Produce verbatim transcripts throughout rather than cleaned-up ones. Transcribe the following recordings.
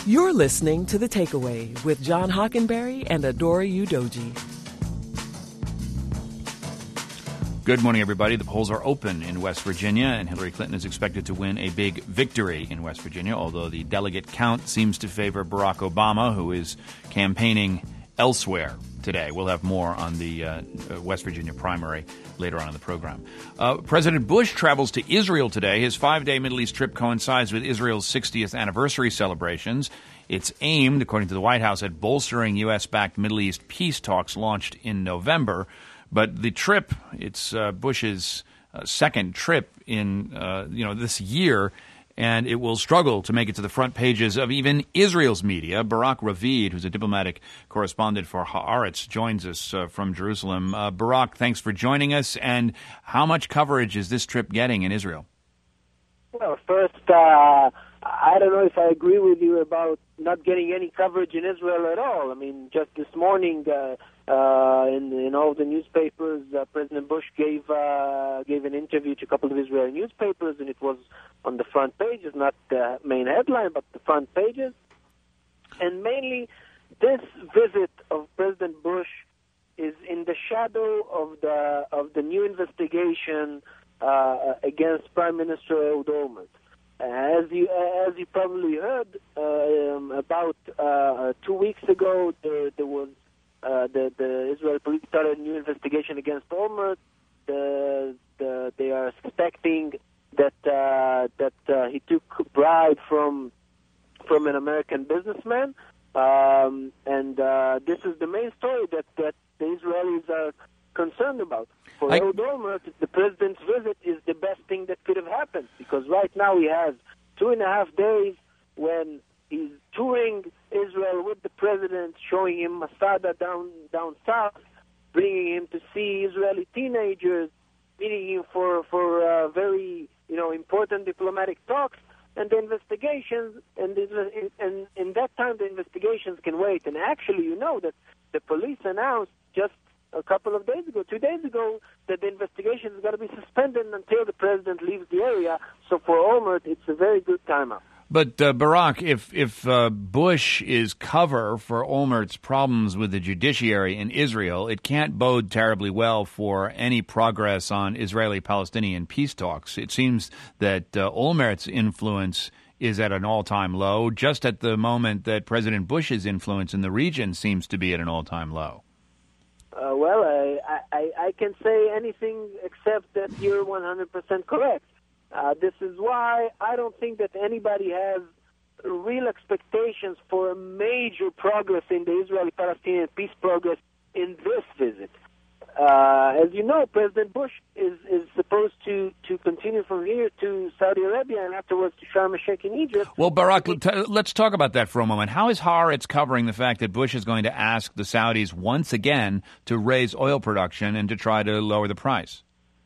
You're listening to The Takeaway with John Hockenberry and Adora Udoji. Good morning, everybody. The polls are open in West Virginia, and Hillary Clinton is expected to win a big victory in West Virginia, although the delegate count seems to favor Barack Obama, who is campaigning elsewhere today. We'll have more on the uh, West Virginia primary later on in the program. Uh, President Bush travels to Israel today. His five-day Middle East trip coincides with Israel's sixtieth anniversary celebrations. It's aimed, according to the White House, at bolstering U S-backed Middle East peace talks launched in November. But the trip, it's uh, Bush's uh, second trip in, uh, you know, this year, and it will struggle to make it to the front pages of even Israel's media. Barak Ravid, who's a diplomatic correspondent for Haaretz, joins us uh, from Jerusalem. Uh, Barak, thanks for joining us. And how much coverage is this trip getting in Israel? Well, first, uh, I don't know if I agree with you about not getting any coverage in Israel at all. I mean, just this morning, uh, uh, in, in all the newspapers, uh, President Bush gave uh, gave an interview to a couple of Israeli newspapers, and it was on the front pages, not the main headline, but the front pages. And mainly, this visit of President Bush is in the shadow of the of the new investigation uh, against Prime Minister Ehud Olmert. As you as you probably heard, uh, um, about uh, two weeks ago, there, there was uh, the the Israeli police started a new investigation against Olmert. The, the, they are suspecting that uh, that uh, he took bribe from from an American businessman, um, and uh, this is the main story that, that the Israelis are concerned about. For Ehud Olmert, the president's visit is the best thing that could have happened, because right now he has two and a half days when he's touring Israel with the president, showing him Masada down down south, bringing him to see Israeli teenagers, meeting him for for uh, very you know important diplomatic talks, and the investigations, and the, and in that time the investigations can wait. And actually, you know that the police announced just a couple of days ago, two days ago, that the investigation is going to be suspended until the president leaves the area. So for Olmert, it's a very good timeout. But, uh, Barak, if if uh, Bush is cover for Olmert's problems with the judiciary in Israel, it can't bode terribly well for any progress on Israeli-Palestinian peace talks. It seems that uh, Olmert's influence is at an all-time low, just at the moment that President Bush's influence in the region seems to be at an all-time low. Uh, well, I, I, I can say anything except that you're one hundred percent correct. Uh, this is why I don't think that anybody has real expectations for a major progress in the Israeli-Palestinian peace progress in this visit. Uh, as you know, President Bush is, is supposed to, to continue from here to Saudi Arabia and afterwards to Sharm el-Sheikh in Egypt. Well, Barak, let's talk about that for a moment. How is Haaretz covering the fact that Bush is going to ask the Saudis once again to raise oil production and to try to lower the price?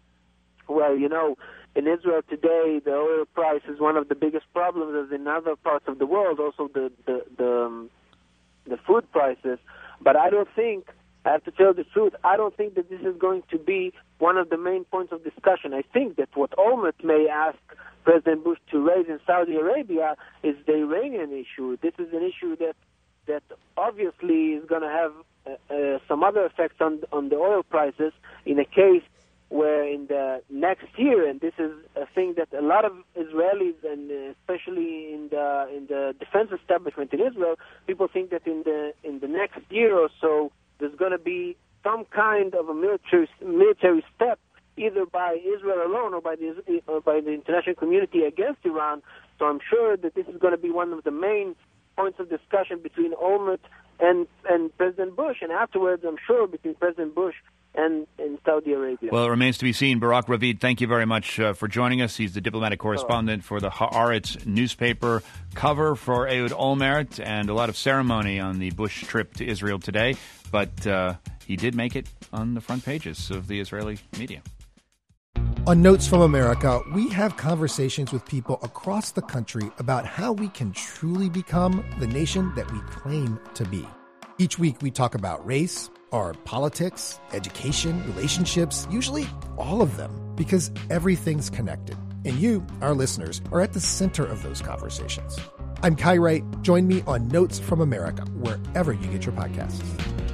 Well, you know, in Israel today, the oil price is one of the biggest problems, as in other parts of the world, also the, the, the, um, the food prices. But I don't think... I have to tell the truth, I don't think that this is going to be one of the main points of discussion. I think that what Olmert may ask President Bush to raise in Saudi Arabia is the Iranian issue. This is an issue that that obviously is going to have uh, uh, some other effects on on the oil prices in a case where in the next year, and this is a thing that a lot of Israelis, and especially in the in the defense establishment in Israel, people think that in the in the next year or so, there's going to be some kind of a military military step, either by Israel alone or by the or by the international community against Iran. So I'm sure that this is going to be one of the main points of discussion between Olmert and and President Bush, and afterwards, I'm sure, between President Bush and in Saudi Arabia. Well, it remains to be seen. Barak Ravid, thank you very much uh, for joining us. He's the diplomatic correspondent for the Haaretz newspaper. Cover for Ehud Olmert, and a lot of ceremony on the Bush trip to Israel today. But uh, he did make it on the front pages of the Israeli media. On Notes from America, we have conversations with people across the country about how we can truly become the nation that we claim to be. Each week we talk about race, our politics, education, relationships, usually all of them, because everything's connected. And you, our listeners, are at the center of those conversations. I'm Kai Wright. Join me on Notes from America, wherever you get your podcasts.